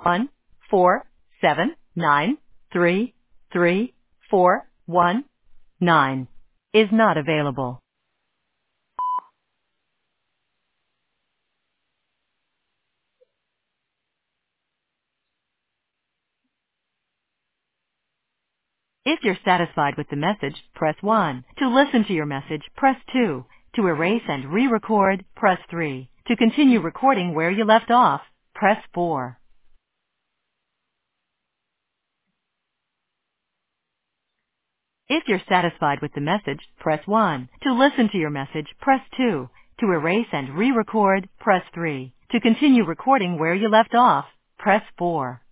147933419 is not available. If you're satisfied with the message, press 1. To listen to your message, press 2. To erase and re-record, press 3. To continue recording where you left off, press 4. If you're satisfied with the message, press 1. To listen to your message, press 2. To erase and re-record, press 3. To continue recording where you left off, press 4.